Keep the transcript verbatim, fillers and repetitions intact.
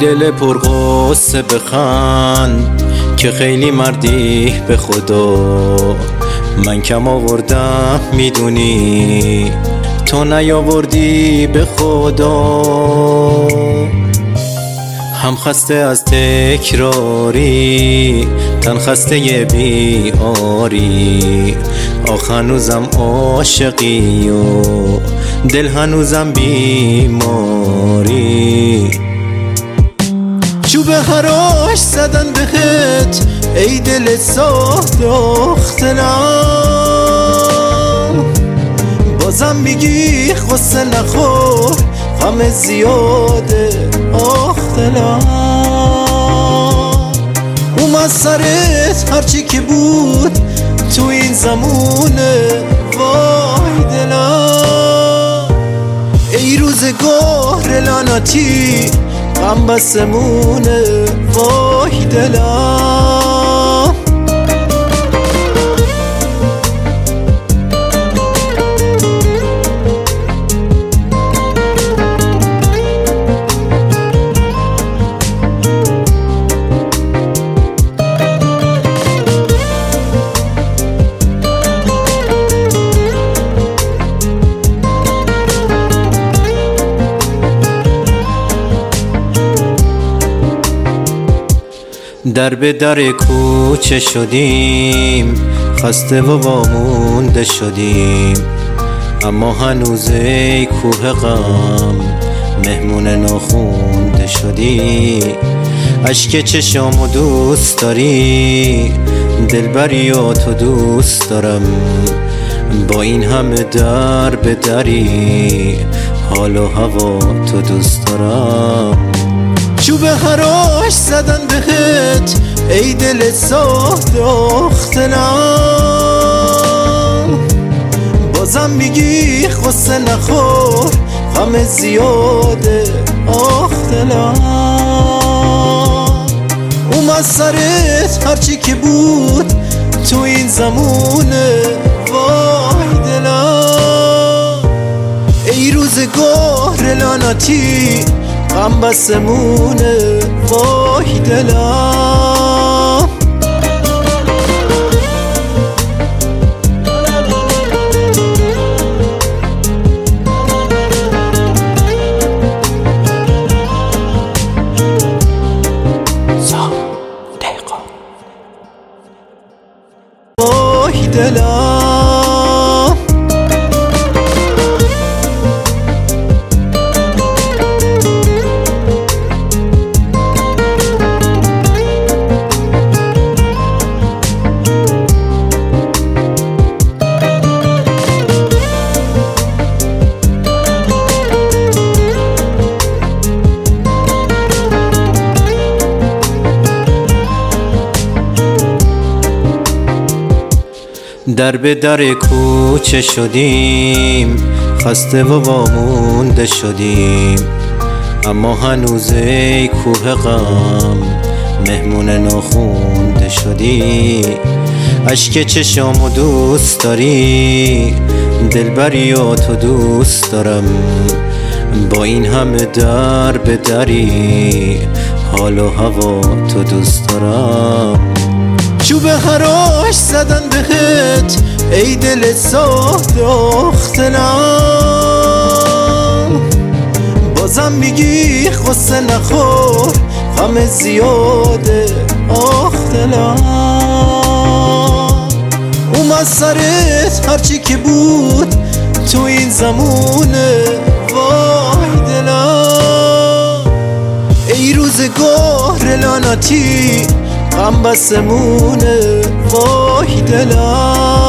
دل پرغصه بخند که خیلی مردی به خدا. من کم آوردم میدونی، تو نیاوردی به خدا. هم خسته از تکراری، تن خسته بیاری. آخ هنوزم عاشقی و دل هنوزم بیماری. چوب هراش زدن بهت ای دل ساخت اختلام. بازم میگی خسته نخور، غم زیاده اختلام. اومد سرت هرچی که بود تو این زمونه، وای دلم. ای روزگار لعنتی غم بسمونه، وای دلم. در به در کوچه شدیم، خسته و وامونده شدیم. اما هنوز ای کوه غم مهمون ناخونده شدی. اشک چشامو دوست داری، دلبری و تو دوست دارم. با این همه در به دری، حال و هوا تو دوست دارم. چوب هراش زدن بهت ای دل ساخت اختلام. بازم میگی خسته نخور، غم زیاده اختلام. اومد سرت هرچی که بود تو این زمونه، وای دلم. ای روزگار لعنتی غم بسمونه، وای دلم. وای دلم. در به در کوچه شدیم، خسته و وامونده شدیم. اما هنوز ای کوه غم مهمون ناخونده شدی. اشک چشامو دوست داری، دلبری و تو دوست دارم. با این همه در به دری، حال و هوا تو دوست دارم. چوب هراش زدن بهت ای دل ساخت اختلام. بازم میگی خسته نخور، غم زیاده اختلام. اومد سرت هرچی که بود تو این زمونه، وای دلم. ای روزگار لعنتی غم بسمونه، وای دلم.